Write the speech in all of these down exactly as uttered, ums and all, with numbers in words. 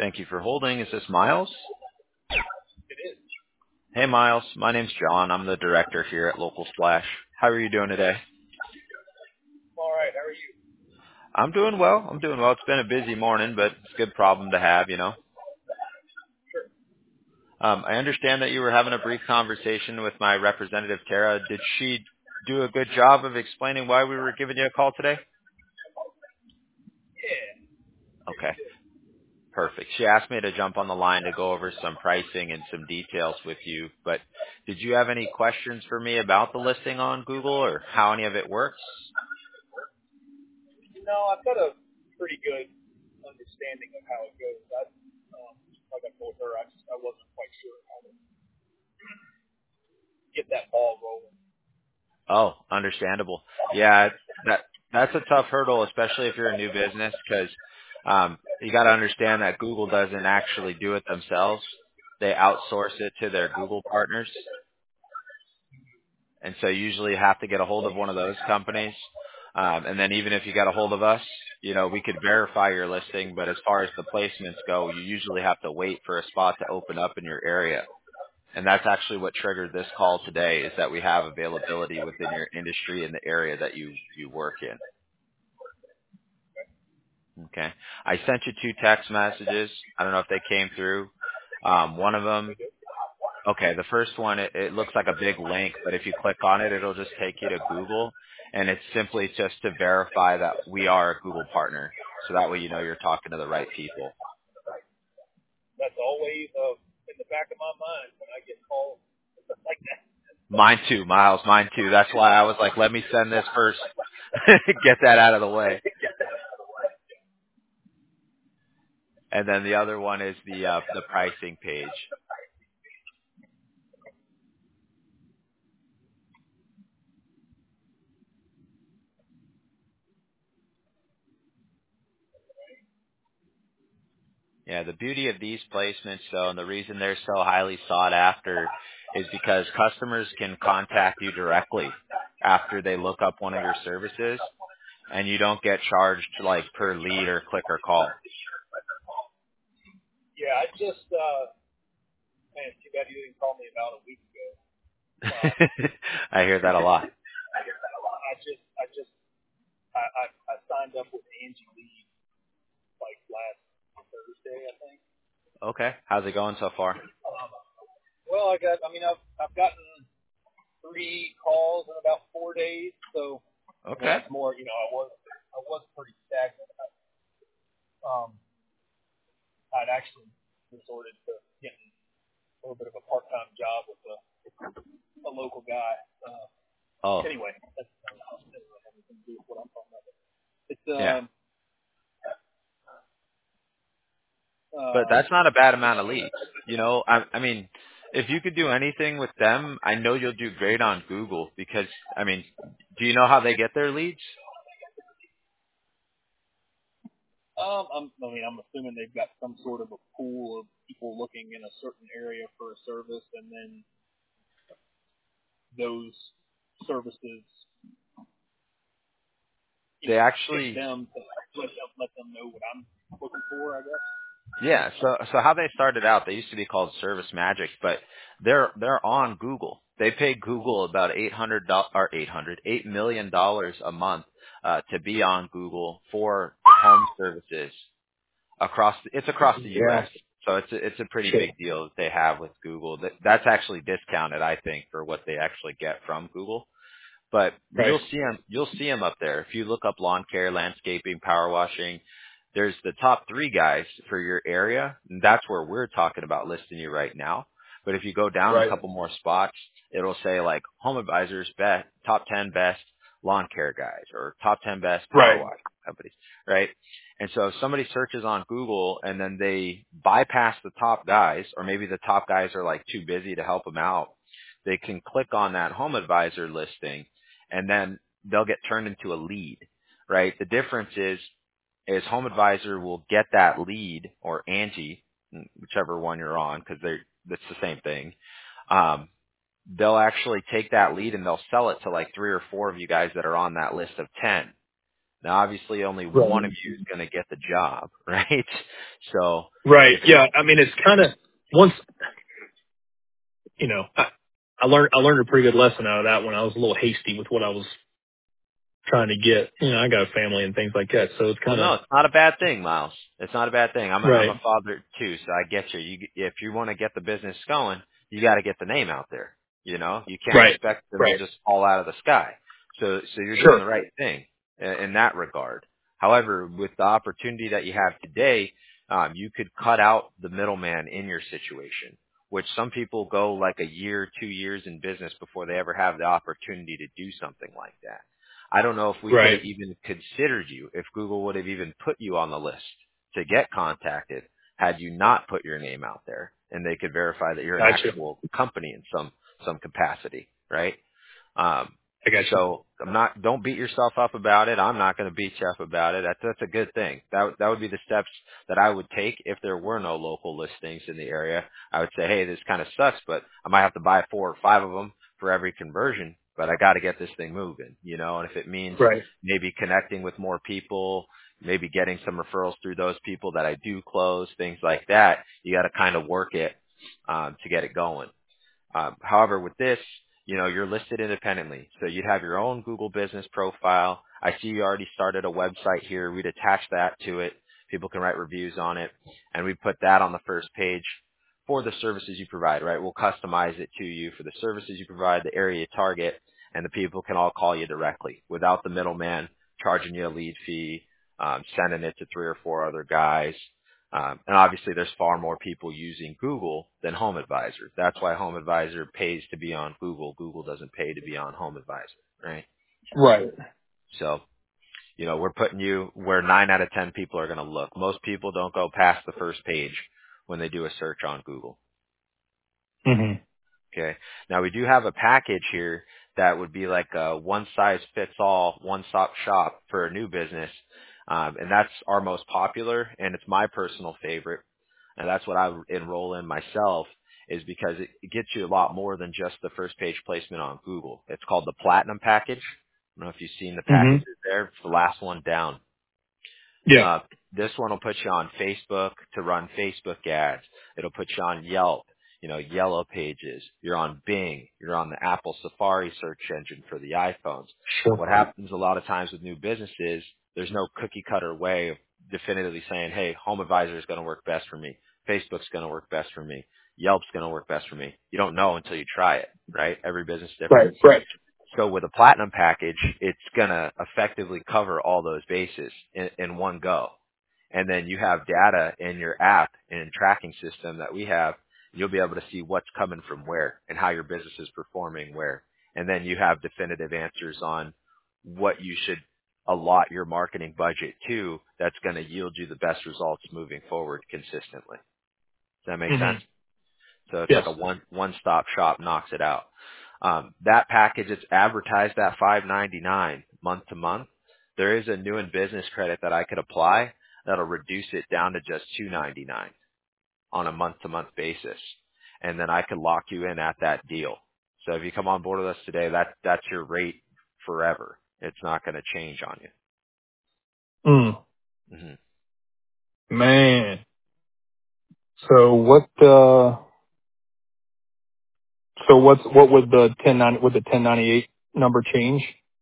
Thank you for holding. Is this Miles? It is. Hey, Miles. My name's John. I'm the director here at Local Splash. How are you doing today? All right. How are you? I'm doing well. I'm doing well. It's been a busy morning, but it's a good problem to have, you know. Um, I understand that you were having a brief conversation with my representative, Tara. Did she do a good job of explaining why we were giving you a call today? Yeah. Okay, perfect. She asked me to jump on the line to go over some pricing and some details with you, but did you have any questions for me about the listing on Google or how any of it works? No, I've got a pretty good understanding of how it goes. I, um, like I told her, I just I wasn't quite sure how to get that ball rolling. Oh, understandable. Yeah, that that's a tough hurdle, especially if you're a new business, because um, you got to understand that Google doesn't actually do it themselves. They outsource it to their Google partners, and so you usually have to get a hold of one of those companies. Um, and then even if you got a hold of us, you know, we could verify your listing, but as far as the placements go, you usually have to wait for a spot to open up in your area. And that's actually what triggered this call today, is that we have availability within your industry and the area that you, you work in. Okay. I sent you two text messages. I don't know if they came through. Um, one of them, okay, the first one, it, it looks like a big link, but if you click on it, it'll just take you to Google. And it's simply just to verify that we are a Google partner. So that way you know you're talking to the right people. That's always uh, in the back of my mind when I get calls like that. Mine too, Miles, mine too. That's why I was like, let me send this first. Get that out of the way. And then the other one is the uh, the pricing page. Yeah, the beauty of these placements, though, and the reason they're so highly sought after is because customers can contact you directly after they look up one of your services, and you don't get charged like per lead or click or call. Yeah, I just uh, man, too bad you didn't call me about a week ago. Um, I hear that a lot. I just I just I, I, I signed up with Angie Lee like last Thursday, I think. Okay, how's it going so far? Um, well, I got I mean I've I've gotten three calls in about four days. So I mean, Okay. it's more, you know, I was I was pretty stagnant. Um, I'd actually resorted to getting a little bit of a part-time job with a, a local guy. Uh, Oh, anyway, that's that doesn't have anything to do with what I'm talking about. It's yeah. um But uh that's not a bad amount of leads. You know, I, I mean, if you could do anything with them, I know you'll do great on Google because, I mean, do you know how they get their leads? um I'm, I mean I'm assuming they've got some sort of a pool of people looking in a certain area for a service, and then those services, you They know, pick actually, them to let them, let them know what I'm looking for, I guess. yeah. So, so how they started out, they used to be called Service Magic, but they're they're on Google. They pay Google about eight hundred dollars or eight hundred eight million dollars a month uh, to be on Google for home services across. It's across the Yeah. U S. So it's a, it's a pretty big deal that they have with Google. That that's actually discounted, I think, for what they actually get from Google. But Right. you'll see them, you'll see them up there. If you look up lawn care, landscaping, power washing, there's the top three guys for your area. And that's where we're talking about listing you right now. But if you go down a Right. couple more spots, it'll say like home advisors, best, top ten best lawn care guys or top ten best power Right. washing companies, right? And so if somebody searches on Google and then they bypass the top guys, or maybe the top guys are like too busy to help them out, they can click on that home advisor listing and then they'll get turned into a lead, right? The difference is, is Home Advisor will get that lead, or Angie, whichever one you're on, because they're that's the same thing. Um, they'll actually take that lead and they'll sell it to like three or four of you guys that are on that list of ten. Now, obviously, only Right. one of you is going to get the job, right? So, Right. if Yeah. I mean, it's kind of once you know. I, I learned I learned a pretty good lesson out of that when I was a little hasty with what I was trying to get. You know, I got a family and things like that, so it's well, kind of no, it's not a bad thing, Miles. It's not a bad thing. I'm a, I'm right. a father too, so I get you. You, if you want to get the business going, you got to get the name out there. You know, you can't Right. expect them to Right. just fall out of the sky. So, so you're doing Sure. the right thing in, in that regard. However, with the opportunity that you have today, um, you could cut out the middleman in your situation, which some people go like a year, two years in business before they ever have the opportunity to do something like that. I don't know if we could Right. have even considered you, if Google would have even put you on the list to get contacted had you not put your name out there, and they could verify that you're an Gotcha. actual company in some some capacity, right? Um, I got you. so I'm not. Don't beat yourself up about it. I'm not going to beat you up about it. That's that's a good thing. That that would be the steps that I would take if there were no local listings in the area. I would say, hey, this kind of sucks, but I might have to buy four or five of them for every conversion. But I got to get this thing moving, you know. And if it means Right. maybe connecting with more people, maybe getting some referrals through those people that I do close, things like that, you got to kind of work it um, to get it going. Um, however, with this, you know, you're listed independently. So you'd have your own Google business profile. I see you already started a website here. We'd attach that to it. People can write reviews on it. And we put that on the first page for the services you provide, right? We'll customize it to you for the services you provide, the area you target, and the people can all call you directly without the middleman charging you a lead fee, um, sending it to three or four other guys. Um, and obviously, there's far more people using Google than Home Advisor. That's why Home Advisor pays to be on Google. Google doesn't pay to be on Home Advisor, right? Right. So, you know, we're putting you where nine out of ten people are going to look. Most people don't go past the first page when they do a search on Google. Mhm. Okay. Now we do have a package here that would be like a one size fits all, one stop shop for a new business. Um, and that's our most popular and it's my personal favorite. And that's what I enroll in myself is because it, it gets you a lot more than just the first page placement on Google. It's called the Platinum Package. I don't know if you've seen the Mhm. packages there. It's the last one down. Yeah. Uh, this one will put you on Facebook to run Facebook ads. It'll put you on Yelp, you know, Yellow Pages. You're on Bing. You're on the Apple Safari search engine for the iPhones. Sure. What happens a lot of times with new businesses, there's no cookie cutter way of definitively saying, hey, Home Advisor is going to work best for me. Facebook's going to work best for me. Yelp's going to work best for me. You don't know until you try it, right? Every business is different. Right. Right. So with a platinum package, it's going to effectively cover all those bases in, in one go. And then you have data in your app and tracking system that we have. You'll be able to see what's coming from where and how your business is performing where. And then you have definitive answers on what you should allot your marketing budget to that's going to yield you the best results moving forward consistently. Does that make sense? Mhm. So it's like Yes. a one one stop shop, knocks it out. Um, that package it's advertised at five ninety-nine month to month. There is a new in business credit that I could apply that'll reduce it down to just two ninety-nine on a month to month basis, and then I could lock you in at that deal. So if you come on board with us today, that that's your rate forever. It's not going to change on you. Mm. hmm Man. So what? Uh. So what's what would the ten nine would the ten ninety eight number change?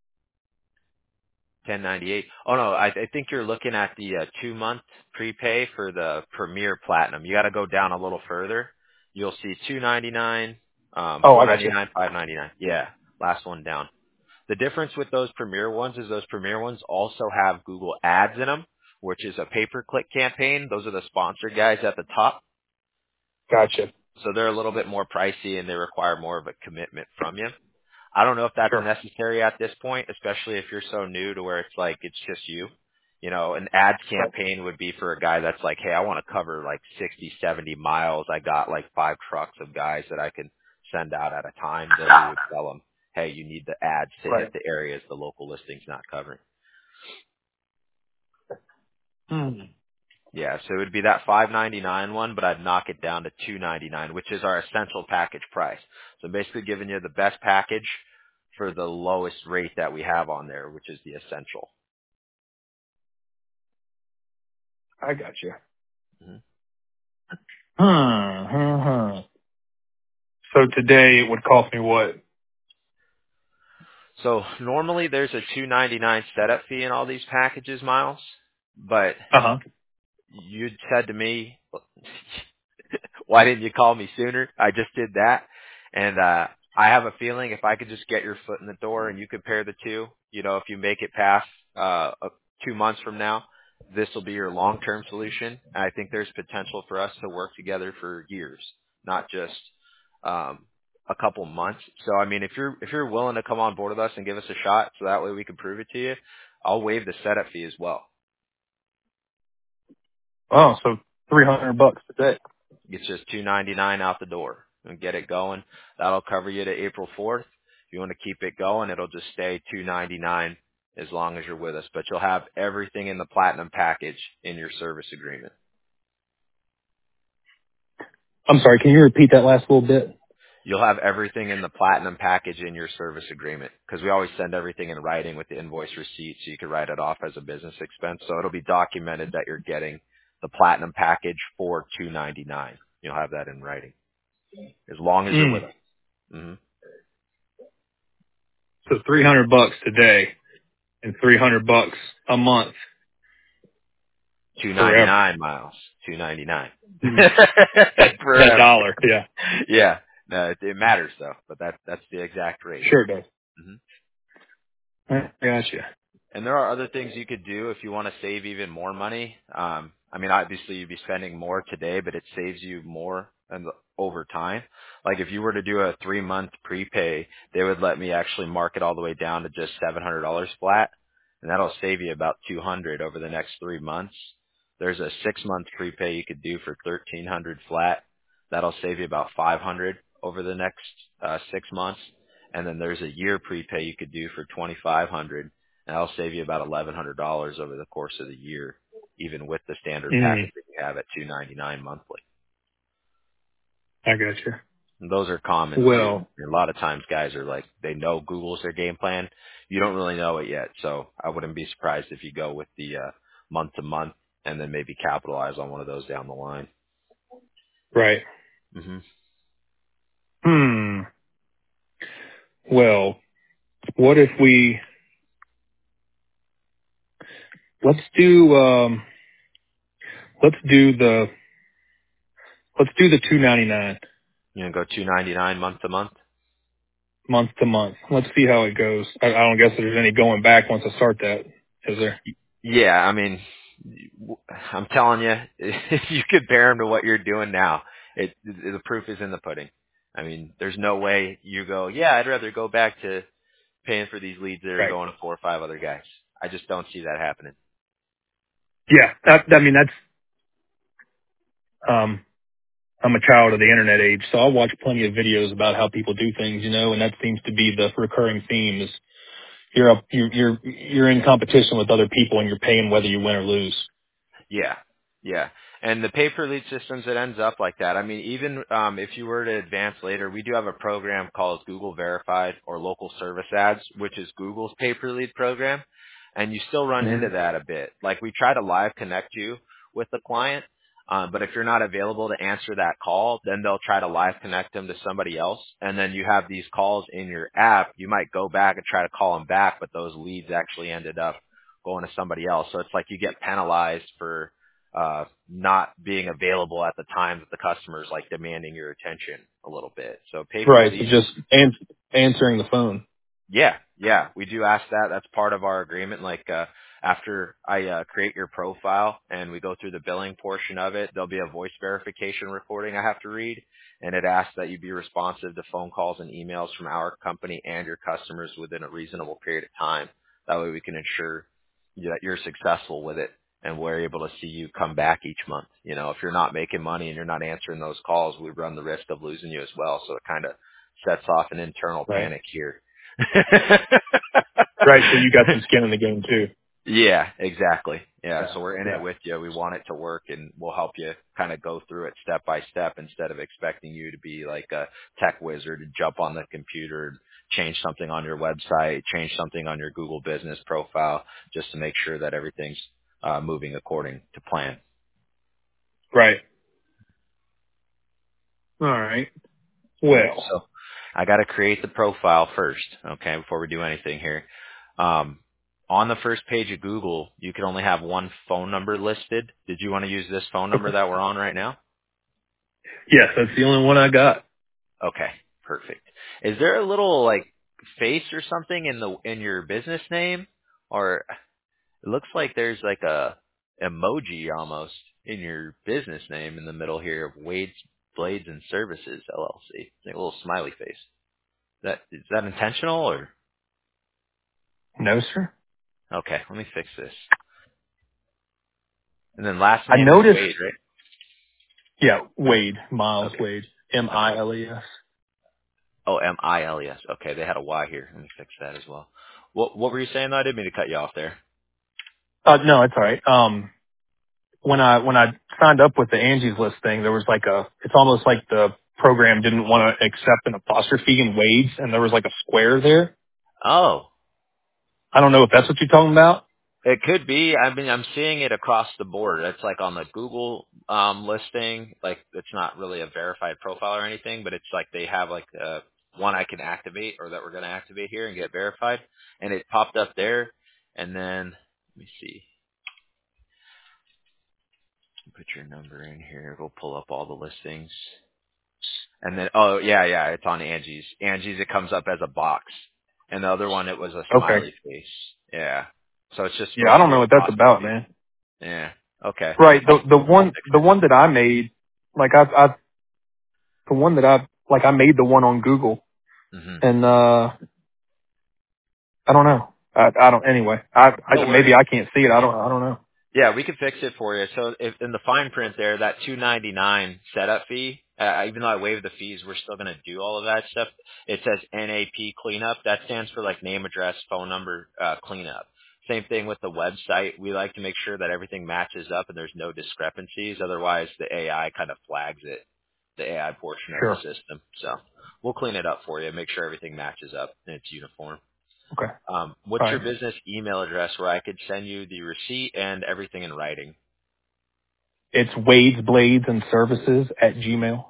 ten ninety-eight. Oh no, I, I think you're looking at the uh, two month prepay for the Premier Platinum. You got to go down a little further. You'll see two ninety-nine, um, Oh, four I got you. ninety-nine, five ninety-nine. Yeah, last one down. The difference with those Premier ones is those Premier ones also have Google Ads in them, which is a pay-per-click campaign. Those are the sponsored guys at the top. Gotcha. So they're a little bit more pricey and they require more of a commitment from you. I don't know if that's Sure. necessary at this point, especially if you're so new to where it's like it's just you. You know, an ads Right. campaign would be for a guy that's like, hey, I want to cover like sixty, seventy miles. I got like five trucks of guys that I can send out at a time. Then we would tell them, hey, you need the ads to hit Right. the areas the local listing's not covering. Mm. Yeah, so it would be that five ninety-nine one, but I'd knock it down to two ninety-nine, which is our essential package price. So basically giving you the best package for the lowest rate that we have on there, which is the essential. I got you. Mm-hmm. Huh, huh, huh. So today it would cost me what? So normally there's a two ninety-nine setup fee in all these packages, Miles, but Uh huh. you'd said to me, why didn't you call me sooner? I just did that. And uh I have a feeling if I could just get your foot in the door and you compare the two, you know, if you make it past uh uh, two months from now, this will be your long-term solution. And I think there's potential for us to work together for years, not just um a couple months. So I mean, if you're if you're willing to come on board with us and give us a shot so that way we can prove it to you, I'll waive the setup fee as well. Oh, so three hundred bucks today. It's just two ninety nine out the door and get it going. That'll cover you to April fourth. If you want to keep it going, it'll just stay two ninety nine as long as you're with us. But you'll have everything in the platinum package in your service agreement. I'm sorry, can you repeat that last little bit? You'll have everything in the platinum package in your service agreement because we always send everything in writing with the invoice receipt so you can write it off as a business expense. So it'll be documented that you're getting the platinum package for two ninety nine. You'll have that in writing as long as you're Mm. with us. Mm-hmm. So three hundred bucks today and three hundred bucks a month Two ninety forever. nine miles. Two ninety nine. Mm. That that Forever. dollar, yeah, Yeah. No, it, it matters though, but that's that's the exact rate. sure does. hmm I gotcha. And there are other things you could do if you want to save even more money. Um, I mean, obviously you'd be spending more today, but it saves you more and over time. Like if you were to do a three month prepay, they would let me actually mark it all the way down to just seven hundred dollars flat, and that'll save you about two hundred dollars over the next three months. There's a six month prepay you could do for thirteen hundred dollars flat. That'll save you about five hundred dollars over the next uh, six months. And then there's a year prepay you could do for twenty-five hundred dollars, and that'll save you about eleven hundred dollars over the course of the year, even with the standard Mm. package that you have at two ninety-nine monthly. I gotcha. And those are common too. Well, A lot of times guys are like, they know Google's their game plan. You don't really know it yet. So I wouldn't be surprised if you go with the uh, month to month and then maybe capitalize on one of those down the line. right. hmm Hmm. Well, what if we let's do um let's do the let's do the two ninety nine You know, go two ninety-nine month to month. month to month. Let's see how it goes. I, I don't guess there's any going back once I start that, is there? Yeah, I mean, I'm telling you, if you compare them to what you're doing now, it the proof is in the pudding. I mean, there's no way you go, yeah, I'd rather go back to paying for these leads that are Right. going to four or five other guys. I just don't see that happening. Yeah. That, I mean, that's um I'm a child of the internet age, so I'll watch plenty of videos about how people do things, you know, and that seems to be the recurring theme is you're up, you're, you're, you're in competition with other people and you're paying whether you win or lose. Yeah. Yeah. And the pay per lead systems, it ends up like that. I mean, even um, if you were to advance later, we do have a program called Google Verified or Local Service Ads, which is Google's pay per lead program. And you still run hmm into that a bit. Like we try to live connect you with the client. Um, but if you're not available to answer that call, then they'll try to live connect them to somebody else. And then you have these calls in your app. You might go back and try to call them back, but those leads actually ended up going to somebody else. So it's like you get penalized for uh, not being available at the time that the customer's like demanding your attention a little bit. So pay per Right. So lead. just ans- answering the phone. Yeah, yeah, we do ask that. That's part of our agreement. Like uh, after I uh, create your profile and we go through the billing portion of it, there'll be a voice verification recording I have to read, and it asks that you be responsive to phone calls and emails from our company and your customers within a reasonable period of time. That way we can ensure that you're successful with it and we're able to see you come back each month. You know, if you're not making money and you're not answering those calls, we run the risk of losing you as well. So it kind of sets off an internal Right. panic here. Right. So you got some skin in the game too. Yeah, exactly. Yeah, Yeah. so we're in it Yeah. with you. We want it to work, and we'll help you kind of go through it step by step instead of expecting you to be like a tech wizard and jump on the computer, change something on your website, change something on your Google business profile just to make sure that everything's uh, moving according to plan. Right. All right. Okay, Well. so I got to create the profile first, okay, before we do anything here. Um, on the first page of Google, you can only have one phone number listed. Did you want to use this phone number Okay. that we're on right now? Yes, that's the only one I got. Okay, perfect. Is there a little like face or something in the in your business name, or it looks like there's like a emoji almost in your business name in the middle here of Wade's Blades and Services L L C, like a little smiley face. That is that intentional or? No, sir. Okay, let me fix this. And then last I name is noticed. Wade, right? Yeah, Wade, Miles Okay. Wade, M I Okay. L E S. Oh, M I L E S. Okay, they had a Y here. Let me fix that as well. What What were you saying? Though? I didn't mean to cut you off there. Uh, no, it's all right. Um, when I when I signed up with the Angie's List thing, there was like a. It's almost like the program didn't want to accept an apostrophe in Wade's, and there was like a square there. Oh, I don't know if that's what you're talking about. it could be. I mean, I'm seeing it across the board. It's like on the Google um, listing. Like it's not really a verified profile or anything, but it's like they have like uh, one I can activate or that we're going to activate here and get verified. And it popped up there. And then let me see. Put your number in here. We'll pull up all the listings. And then, oh yeah, yeah, it's on Angie's. Angie's, it comes up as a box, and the other one, it was a Okay. smiley face. Yeah, so it's just Yeah, I supposed to don't be know what that's about, apostrophe. man. Yeah. Okay. Right. The I'll the I'll one fix the one that I made, like I I the one that I like I made the one on Google, it. hmm and uh I don't know. I I don't. Anyway, I, No I maybe worries. I can't see it. I don't. I don't know. Yeah, we can fix it for you. So if in the fine print there, that two ninety-nine setup fee, uh, even though I waived the fees, we're still going to do all of that stuff. It says N A P cleanup. That stands for like name, address, phone number uh, cleanup. Same thing with the website. We like to make sure that everything matches up and there's no discrepancies. Otherwise, the A I kind of flags it, the A I portion of the Sure. system. So we'll clean it up for you, make sure everything matches up and it's uniform. Okay. Um, what's All your right. business email address where I could send you the receipt and everything in writing? It's Wade's Blades and Services at Gmail.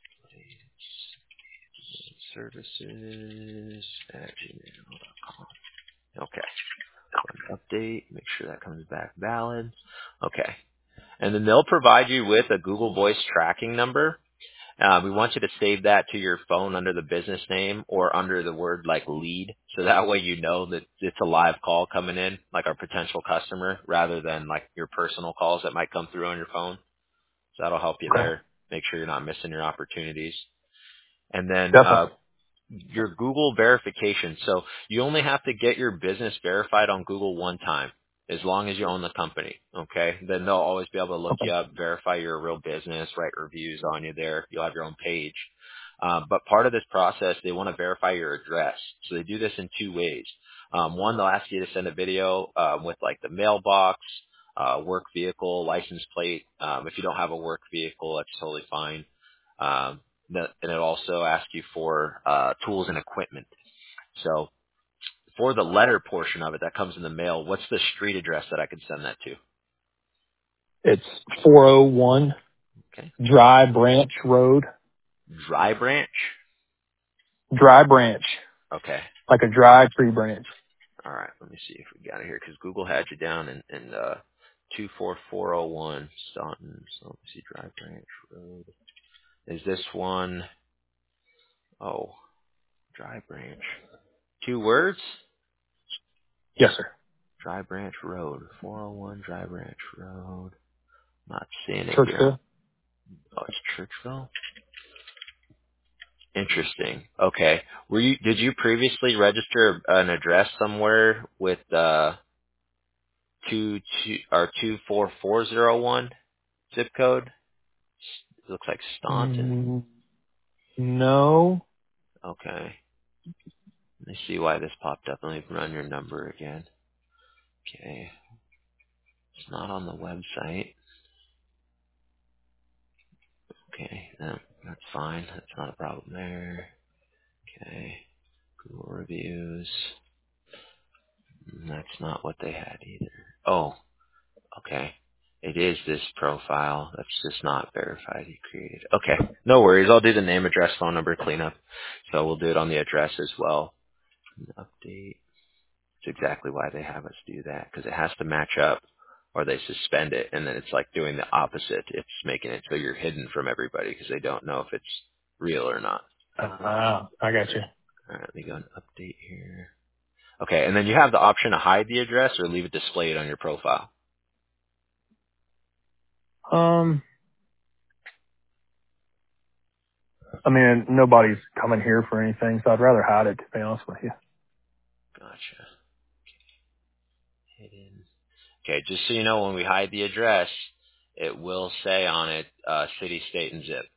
Services at gmail dot com. Okay. Update. Make sure that comes back valid. Okay. And then they'll provide you with a Google Voice tracking number. Uh, we want you to save that to your phone under the business name or under the word like lead. So that way you know that it's a live call coming in, like our potential customer, rather than like your personal calls that might come through on your phone. So that'll help you Okay. there. Make sure you're not missing your opportunities. And then uh, Definitely. your Google verification. So you only have to get your business verified on Google one time, as long as you own the company. Okay. Then they'll always be able to look you Okay. up, verify you're a real business, write reviews on you there. You'll have your own page. Um, but part of this process, they want to verify your address. So they do this in two ways. Um, one, they'll ask you to send a video um, with like the mailbox, uh, work vehicle, license plate. Um, if you don't have a work vehicle, that's totally fine. Um, the- and it also asks you for uh, tools and equipment. So for the letter portion of it that comes in the mail, what's the street address that I can send that to? It's four oh one Okay. Dry Branch Road. Dry Branch. Dry Branch. Okay. Like a dry tree branch. All right. Let me see if we got it here because Google had you down in, in uh, two four four oh one Staunton. So let me see. Dry Branch Road. Is this one? Oh, Dry Branch. Two words? Yes, sir. Dry Branch Road. four oh one Dry Branch Road. Not seeing it here. Churchville. Oh, it's Churchville. Interesting. Okay. Were you? Did you previously register an address somewhere with uh two two or two four four zero one zip code? It looks like Staunton. Mm, no. Okay. Let me see why this popped up. Let me run your number again. Okay. It's not on the website. Okay. No, that's fine. That's not a problem there. Okay. Google reviews. Mm, That's not what they had either. Oh, okay. It is this profile. That's just not verified you created. Okay. No worries. I'll do the name, address, phone number cleanup. So we'll do it on the address as well. Update. It's exactly why they have us do that, because it has to match up or they suspend it, and then it's like doing the opposite. It's making it so you're hidden from everybody because they don't know if it's real or not. Ah, I got you. All right, let me go and update here. Okay, and then you have the option to hide the address or leave it displayed on your profile. Um, I mean, nobody's coming here for anything, so I'd rather hide it, to be honest with you. Gotcha. Hidden. Okay, just so you know, when we hide the address, it will say on it uh, city, state, and zip.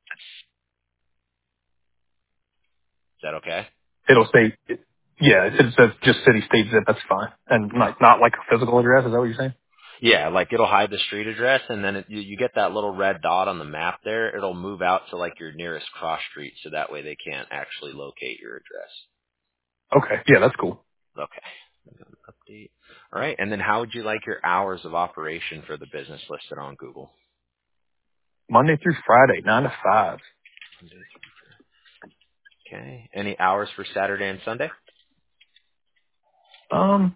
Is that okay? It'll say, yeah, it says just city, state, zip. That's fine, and like not like a physical address. Is that what you're saying? Yeah, like it'll hide the street address, and then it, you, you get that little red dot on the map there. It'll move out to like your nearest cross street, so that way they can't actually locate your address. Okay, yeah, that's cool. Okay. Update. All right, and then how would you like your hours of operation for the business listed on Google? Monday through Friday, nine to five. Okay. Any hours for Saturday and Sunday? Um,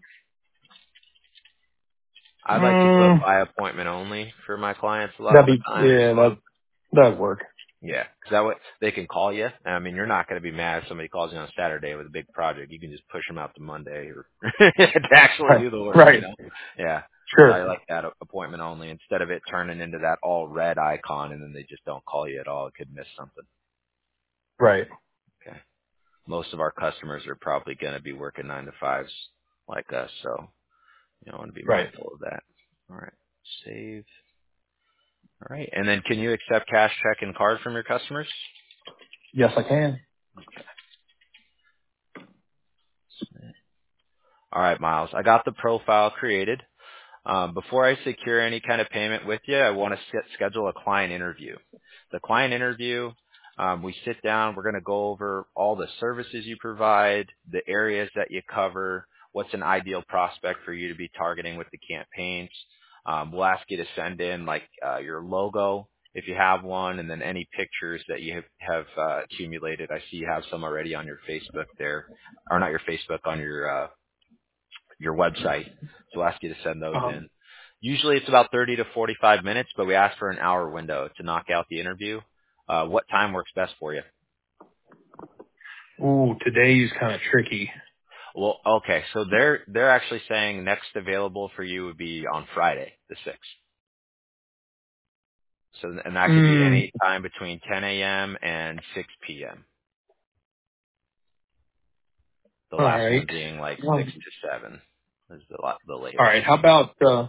I'd like to put mm, by appointment only for my clients a lot of that'd the be time. yeah, that that'd work. Yeah, because that way they can call you. I mean, you're not going to be mad if somebody calls you on Saturday with a big project. You can just push them out to Monday or to actually Right, do the work. You right, know? Yeah. So I sure, like that a- appointment only instead of it turning into that all red icon and then they just don't call you at all. It could miss something. right, Okay. Most of our customers are probably going to be working nine to fives like us, so you know, I want to be right. mindful of that. All right. Save. All right. And then can you accept cash, check, and card from your customers? Yes, I can. All right, Miles. I got the profile created. Um, before I secure any kind of payment with you, I want to set, schedule a client interview. The client interview, um, we sit down. We're going to go over all the services you provide, the areas that you cover, what's an ideal prospect for you to be targeting with the campaigns. Um, we'll ask you to send in like uh, your logo if you have one, and then any pictures that you have, have uh, accumulated. I see you have some already on your Facebook there, or not your Facebook, on your uh, your website. So we'll ask you to send those Um, in. Usually it's about thirty to forty-five minutes, but we ask for an hour window to knock out the interview. Uh, what time works best for you? ooh, today's kind of tricky. Well, okay, so they're they're actually saying next available for you would be on Friday, the sixth. So and that could be Mm, any time between ten a.m. and six p.m. The all last right. one being like six Um, to seven is the la- the all latest. right. How about uh,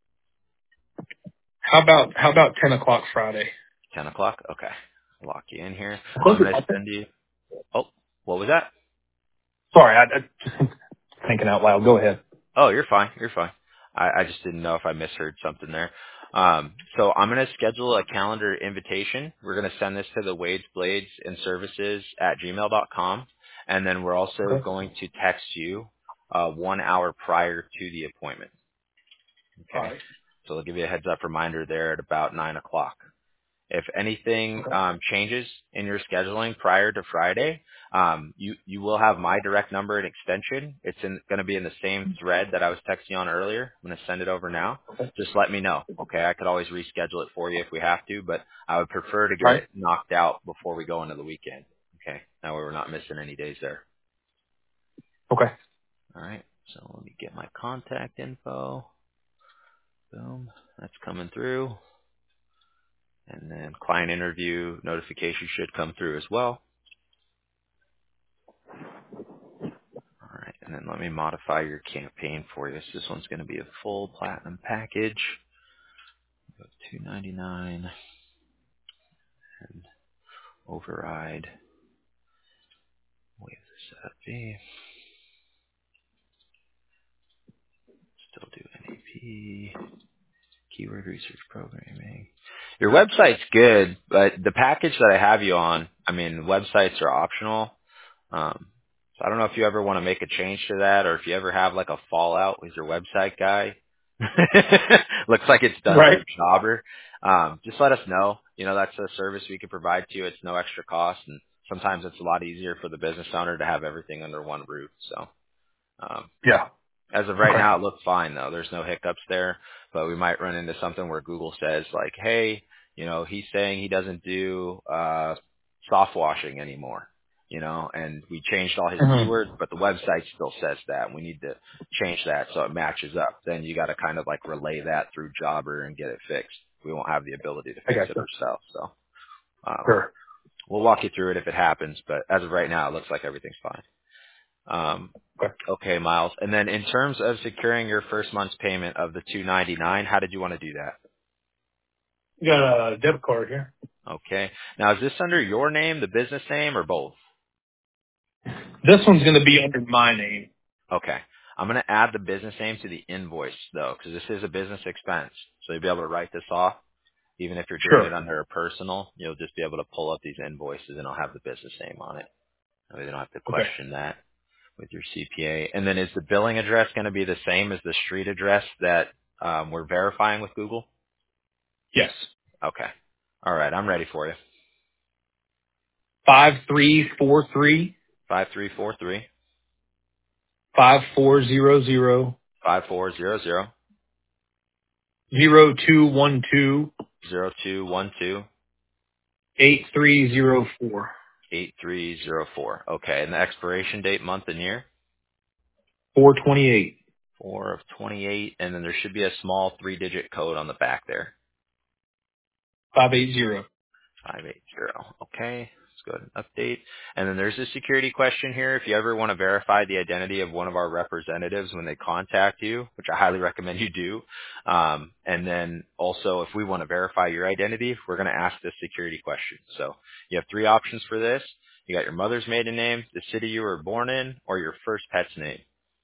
how about how about ten o'clock Friday? Ten o'clock. Okay, lock you in here. I I'm think it- gonna I think- send you. Oh, what was that? Sorry, I, I just thinking out loud. Go ahead. Oh, you're fine. You're fine. I, I just didn't know if I misheard something there. Um, so I'm going to schedule a calendar invitation. We're going to send this to the Wade's Blades and Services at gmail dot com. And then we're also Okay. going to text you uh, one hour prior to the appointment. All Okay. right. So I'll give you a heads up reminder there at about nine o'clock. If anything Okay. um, changes in your scheduling prior to Friday, um, you you will have my direct number and extension. It's in, going to be in the same thread that I was texting you on earlier. I'm going to send it over now. Okay. Just let me know, okay? I could always reschedule it for you if we have to, but I would prefer to All get right. it knocked out before we go into the weekend. Okay, that way we're not missing any days there. Okay. All right. So let me get my contact info. Boom, that's coming through, and then client interview notification should come through as well. All right, and then let me modify your campaign for you. So this one's going to be a full platinum package. Go two ninety-nine and override. Wave this up. B. Still do N A P. Keyword research programming. Your website's good, but the package that I have you on, I mean, websites are optional. Um, so I don't know if you ever want to make a change to that, or if you ever have like a fallout with your website guy. looks like it's done Right. through Jobber. Um, just let us know. You know, that's a service we can provide to you. It's no extra cost, and sometimes it's a lot easier for the business owner to have everything under one roof. So, um, Yeah. as of right Okay. now, it looks fine though. There's no hiccups there, but we might run into something where Google says like, hey, you know, he's saying he doesn't do uh, soft washing anymore, you know, and we changed all his Mm-hmm. keywords, but the website still says that. We need to change that so it matches up. Then you got to kind of like relay that through Jobber and get it fixed. We won't have the ability to I fix it gotcha. ourselves, so um, Sure. we'll walk you through it if it happens. But as of right now, it looks like everything's fine. Um, Okay. okay, Miles. And then in terms of securing your first month's payment of the two ninety-nine, how did you want to do that? You got a debit card here. Okay. Now, is this under your name, the business name, or both? This one's going to be under my name. Okay. I'm going to add the business name to the invoice, though, because this is a business expense. So you'll be able to write this off. Even if you're doing Sure. it under a personal, you'll just be able to pull up these invoices and it'll have the business name on it. So you don't have to Okay. question that with your C P A. And then is the billing address going to be the same as the street address that um, we're verifying with Google? Yes. Okay. All right. I'm ready for you. Five three four three Five three four three five four zero zero five four zero zero zero two one two zero two one two eight three zero four eight three zero four. Okay. And the expiration date, month and year? four twenty eight four of twenty-eight. And then there should be a small three-digit code on the back there. five eight zero. five eight zero. Okay. Let's go ahead and update. And then there's a security question here. If you ever want to verify the identity of one of our representatives when they contact you, which I highly recommend you do. Um, and then also if we want to verify your identity, we're going to ask this security question. So you have three options for this. You got your mother's maiden name, the city you were born in, or your first pet's name.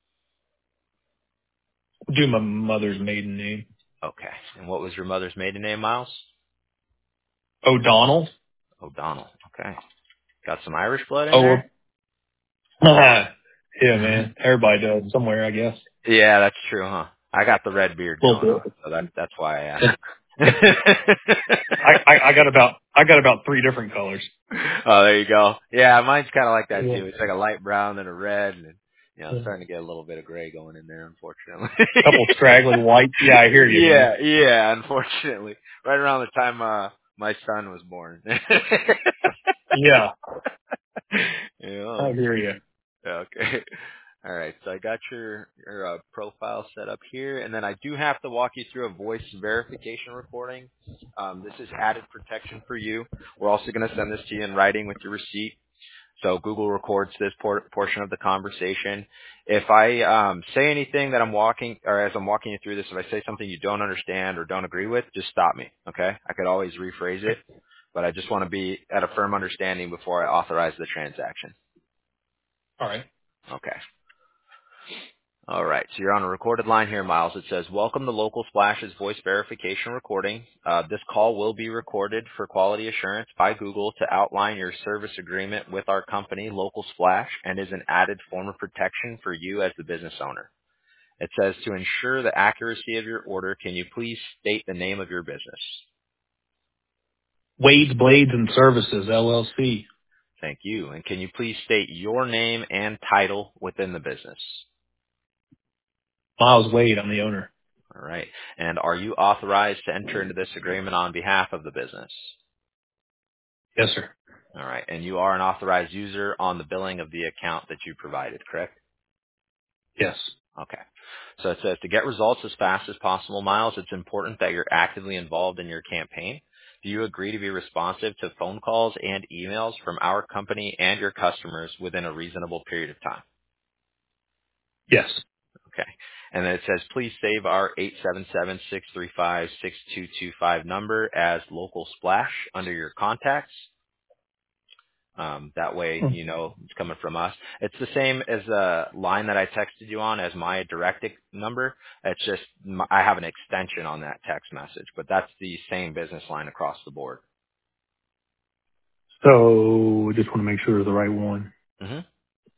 Do my mother's maiden name. Okay. And what was your mother's maiden name, Miles? O'Donnell. O'Donnell. Okay. Got some Irish blood in Oh, there? yeah, man. Everybody does somewhere, I guess. Yeah, that's true, huh? I got the red beard A going little on, bit. so that that's why I asked. I, I, I got about I got about three different colors. Oh, there you go. Yeah, mine's kind of like that Yeah. too. It's like a light brown and a red, and you know, Yeah. it's starting to get a little bit of gray going in there, unfortunately. Couple straggly white. Yeah, I hear you, man. yeah, yeah, unfortunately, right around the time uh my son was born. Yeah, yeah. I hear you. Okay. All right. So I got your your uh, profile set up here, and then I do have to walk you through a voice verification recording. Um, this is added protection for you. We're also going to send this to you in writing with your receipt. So Google records this por- portion of the conversation. If I um, say anything that I'm walking, or as I'm walking you through this, if I say something you don't understand or don't agree with, just stop me. Okay? I could always rephrase it, but I just want to be at a firm understanding before I authorize the transaction. All right. Okay. All right. So you're on a recorded line here, Miles. It says, welcome to Local Splash's voice verification recording. Uh, this call will be recorded for quality assurance by Google to outline your service agreement with our company, Local Splash, and is an added form of protection for you as the business owner. It says, to ensure the accuracy of your order, can you please state the name of your business? Wade's Blades and Services, L L C. Thank you. And can you please state your name and title within the business? Miles Wade, I'm the owner. All right. And are you authorized to enter into this agreement on behalf of the business? Yes, sir. All right. And you are an authorized user on the billing of the account that you provided, correct? Yes. Okay. So it says to get results as fast as possible, Miles, it's important that you're actively involved in your campaign. Do you agree to be responsive to phone calls and emails from our company and your customers within a reasonable period of time? Yes. Okay. And then it says, please save our eight seven seven, six three five, six two two five number as Local Splash under your contacts. Um, that way, you know, it's coming from us. It's the same as the line that I texted you on as my direct ex- number. It's just my, I have an extension on that text message, but that's the same business line across the board. So just want to make sure it's the right one. hmm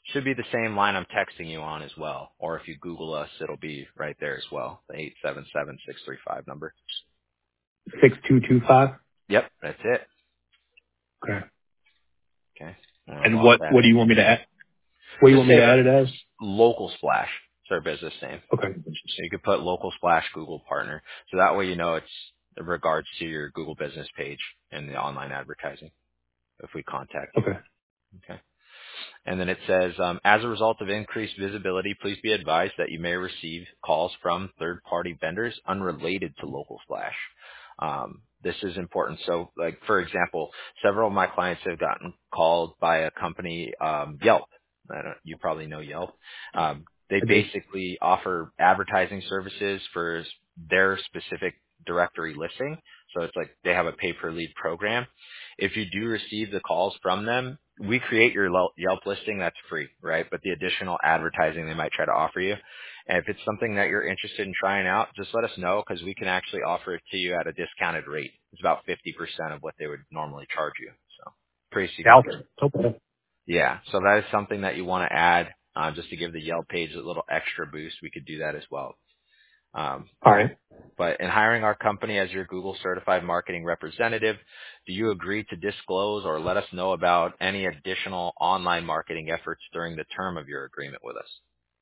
Should be the same line I'm texting you on as well. Or if you Google us, it'll be right there as well. The eight seven seven, six three five number. six two two five. Yep, that's it. Okay. Okay. I'm going to And lock what that what do in. you want me to add? What do you Just want me say to add it as? Local Splash. It's our business name. Okay. So you could put Local Splash Google Partner. So that way you know it's in regards to your Google business page and the online advertising if we contact you. Okay. Okay. And then it says, um, as a result of increased visibility, please be advised that you may receive calls from third-party vendors unrelated to Local Splash. Um, this is important. So, like, for example, several of my clients have gotten called by a company, um, Yelp. I don't, you probably know Yelp. Um, they I do. basically offer advertising services for s- their specific directory listing. So it's like they have a pay-per-lead program. If you do receive the calls from them, we create your Lo- Yelp listing. That's free, right? But the additional advertising they might try to offer you. And if it's something that you're interested in trying out, just let us know because we can actually offer it to you at a discounted rate. It's about fifty percent of what they would normally charge you. So pretty significant. Alpha. Okay. Yeah. So that is something that you want to add uh, just to give the Yelp page a little extra boost. We could do that as well. Um, All right. but in hiring our company as your Google certified marketing representative, do you agree to disclose or let us know about any additional online marketing efforts during the term of your agreement with us?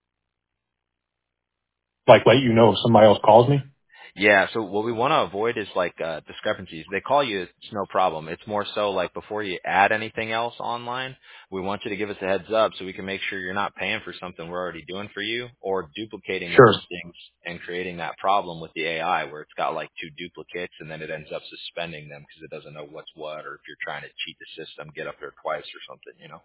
Like let you know if somebody else calls me. Yeah, so what we want to avoid is like uh, discrepancies. They call you, it's no problem. It's more so like before you add anything else online, we want you to give us a heads up so we can make sure you're not paying for something we're already doing for you or duplicating the Sure. listings and creating that problem with the A I where it's got like two duplicates and then it ends up suspending them because it doesn't know what's what or if you're trying to cheat the system, get up there twice or something, you know?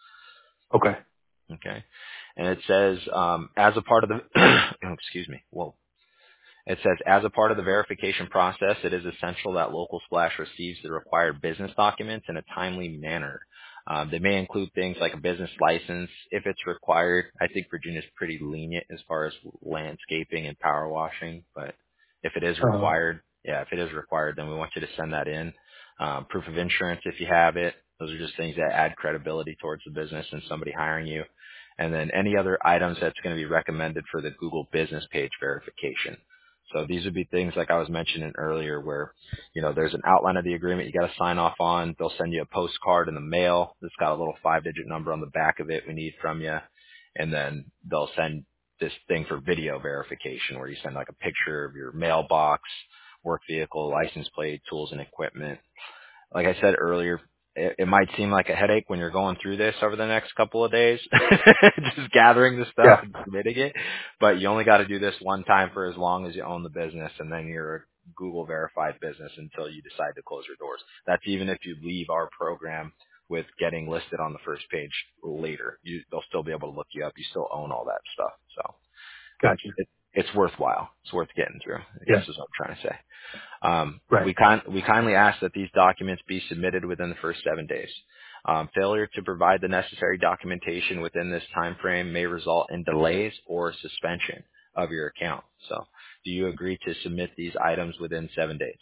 Okay. Okay. And it says, um, as a part of the, oh, excuse me, whoa. It says, as a part of the verification process, it is essential that Local Splash receives the required business documents in a timely manner. Um, they may include things like a business license if it's required. I think Virginia's pretty lenient as far as landscaping and power washing, but if it is Uh, required, yeah, if it is required, then we want you to send that in. Um, proof of insurance if you have it. Those are just things that add credibility towards the business and somebody hiring you. And then any other items that's going to be recommended for the Google business page verification. So these would be things like I was mentioning earlier where, you know, there's an outline of the agreement you got to sign off on. They'll send you a postcard in the mail that's got a little five digit number on the back of it we need from you. And then they'll send this thing for video verification where you send like a picture of your mailbox, work vehicle, license plate, tools and equipment. Like I said earlier, it, it might seem like a headache when you're going through this over the next couple of days, just gathering the stuff yeah. and submitting it. But you only got to do this one time for as long as you own the business, and then you're a Google verified business until you decide to close your doors. That's even if you leave our program with getting listed on the first page later. You, they'll still be able to look you up. You still own all that stuff. So Gotcha. it, it's worthwhile. It's worth getting through, I Yeah. guess is what I'm trying to say. Um, Right. we, kind, we kindly ask that these documents be submitted within the first seven days. Um, failure to provide the necessary documentation within this time frame may result in delays or suspension of your account. So do you agree to submit these items within seven days?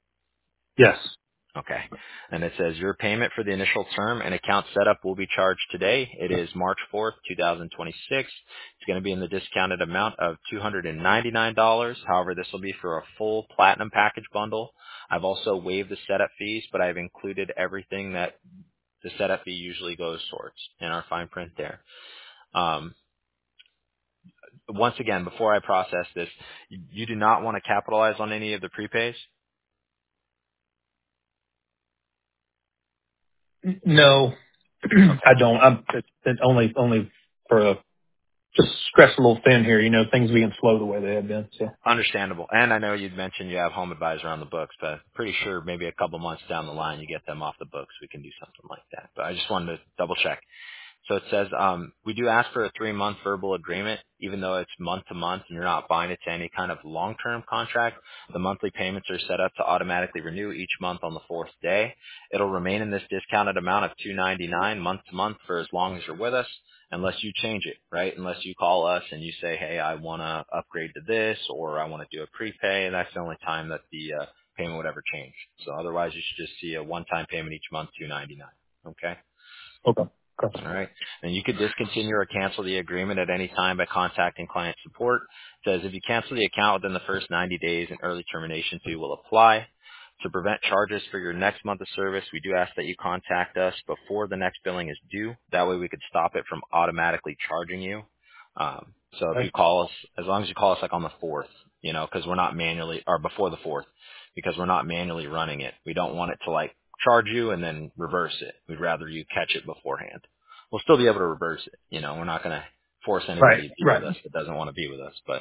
Yes. Okay. And it says your payment for the initial term and account setup will be charged today. It is March fourth, twenty twenty-six. It's going to be in the discounted amount of two hundred ninety-nine dollars. However, this will be for a full platinum package bundle. I've also waived the setup fees, but I've included everything that the setup fee usually goes towards in our fine print there. Um, once again, before I process this, you, you do not want to capitalize on any of the prepays? N- No, Okay. I don't. I'm it, it only only for a just stretch a little thin here. You know, things being slow the way they have been. So Understandable. And I know you'd mentioned you have Home Advisor on the books, but pretty sure maybe a couple months down the line you get them off the books. We can do something like that. But I just wanted to double check. So it says um, we do ask for a three-month verbal agreement, even though it's month-to-month and you're not buying it to any kind of long-term contract. The monthly payments are set up to automatically renew each month on the fourth day. It'll remain in this discounted amount of two hundred ninety-nine dollars month-to-month for as long as you're with us, unless you change it, right? Unless you call us and you say, hey, I want to upgrade to this or I want to do a prepay, and that's the only time that the uh, payment would ever change. So otherwise, you should just see a one-time payment each month, two hundred ninety-nine dollars. Okay? okay. Okay. All right. And you could discontinue or cancel the agreement at any time by contacting client support. It says if you cancel the account within the first ninety days, an early termination fee will apply. To prevent charges for your next month of service, we do ask that you contact us before the next billing is due. That way we could stop it from automatically charging you. Um, so if you Okay. call us, as long as you call us like on the fourth, you know, because we're not manually, or before the fourth, because we're not manually running it. We don't want it to like charge you and then reverse it. We'd rather you catch it beforehand. We'll still be able to reverse it. You know, we're not going to force Right. anybody to be Right. with us that doesn't want to be with us, but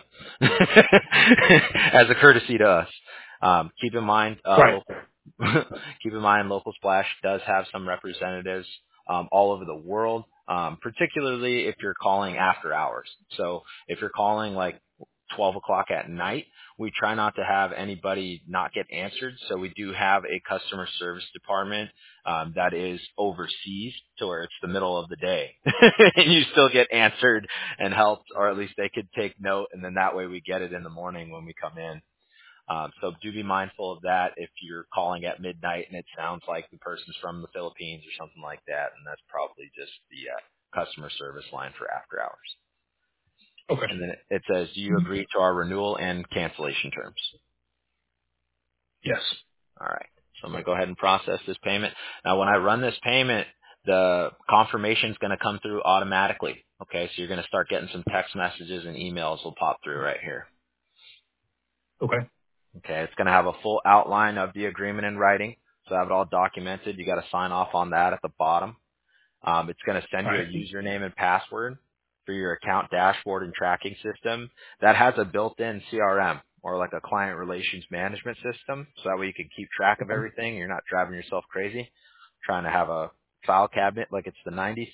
as a courtesy to us. Um, keep in mind, uh, Right. local, keep in mind, Local Splash does have some representatives um, all over the world, um, particularly if you're calling after hours. So if you're calling like twelve o'clock at night, we try not to have anybody not get answered. So we do have a customer service department um, that is overseas to where it's the middle of the day and you still get answered and helped, or at least they could take note, and then that way we get it in the morning when we come in. Um, so do be mindful of that if you're calling at midnight and it sounds like the person's from the Philippines or something like that, and that's probably just the uh, customer service line for after hours. Okay. And then it it says, do you agree to our renewal and cancellation terms? Yes. All right. So I'm going to go ahead and process this payment. Now, when I run this payment, the confirmation is going to come through automatically. Okay, so you're going to start getting some text messages and emails will pop through right here. Okay. Okay, it's going to have a full outline of the agreement in writing. So I have it all documented. You got to sign off on that at the bottom. Um, it's going to send All you a right. username and password for your account dashboard and tracking system that has a built-in C R M or like a client relations management system. So that way you can keep track of Okay. everything. You're not driving yourself crazy trying to have a file cabinet like it's the nineties.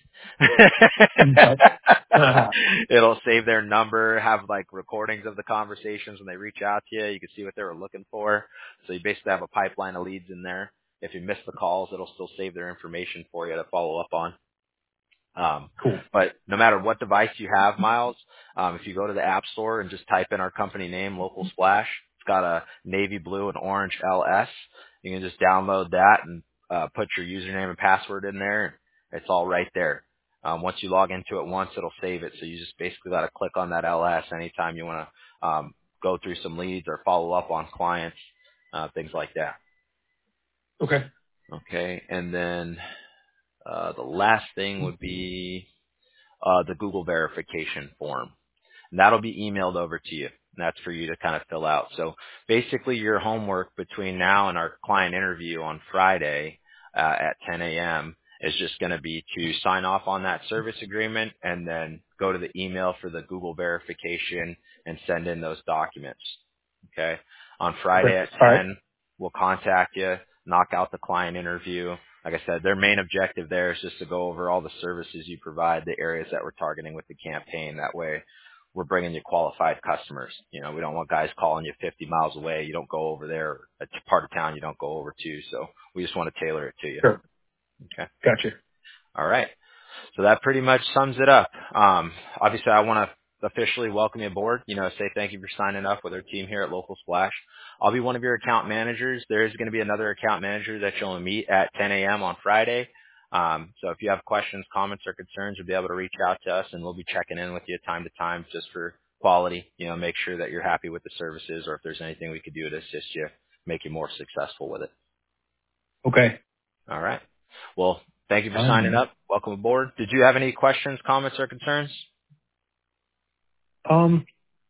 Okay. Uh, It'll save their number, have like recordings of the conversations when they reach out to you. You can see what they were looking for. So you basically have a pipeline of leads in there. If you miss the calls, it'll still save their information for you to follow up on. Um, cool. but no matter what device you have, Miles, um, if you go to the App Store and just type in our company name, Local Splash, it's got a navy blue and orange L S. You can just download that and uh, put your username and password in there. It's all right there. Um, once you log into it once, it'll save it. So you just basically got to click on that L S anytime you want to um, go through some leads or follow up on clients, uh, things like that. Okay. Okay, and then uh, the last thing would be uh, the Google verification form. And that'll be emailed over to you. And that's for you to kind of fill out. So basically your homework between now and our client interview on Friday uh, at ten a.m. is just going to be to sign off on that service agreement and then go to the email for the Google verification and send in those documents. Okay. On Friday Okay. at All right. ten, we'll contact you, knock out the client interview. Like I said, their main objective there is just to go over all the services you provide, the areas that we're targeting with the campaign. That way we're bringing you qualified customers. You know, we don't want guys calling you fifty miles away. You don't go over there. It's part of town you don't go over to. So we just want to tailor it to you. Sure. Okay. Gotcha. All right. So that pretty much sums it up. Um, obviously, I want to officially welcome you aboard. You know, say thank you for signing up with our team here at Local Splash. I'll be one of your account managers. There is going to be another account manager that you'll meet at ten a.m. on Friday. Um, so if you have questions, comments, or concerns, you'll be able to reach out to us, and we'll be checking in with you time to time just for quality. You know, make sure that you're happy with the services, or if there's anything we could do to assist you, make you more successful with it. Okay. All right. Well, thank you for signing Um, up. Welcome aboard. Did you have any questions, comments, or concerns? um,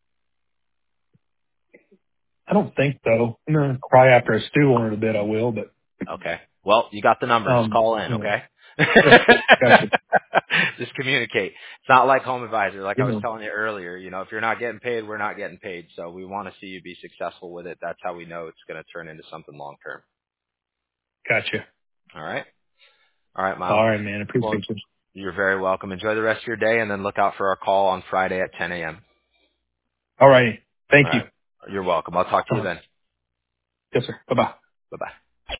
I don't think so. No, probably after I stew on it a bit, I will, but, Okay. Well, you got the number. Just um, call in, you know, okay? yeah, gotcha. Just communicate. It's not like Home Advisor. Like I You was know, telling you earlier, you know, if you're not getting paid, we're not getting paid. So we want to see you be successful with it. That's how we know it's going to turn into something long term. gotcha. All right. All right, Miles. All right, man. Well, Appreciate you. you're very welcome. Enjoy the rest of your day, and then look out for our call on Friday at ten a.m. All righty. Thank All you. right. You're welcome. I'll talk to you Uh, then. yes, sir. Bye-bye. Bye-bye.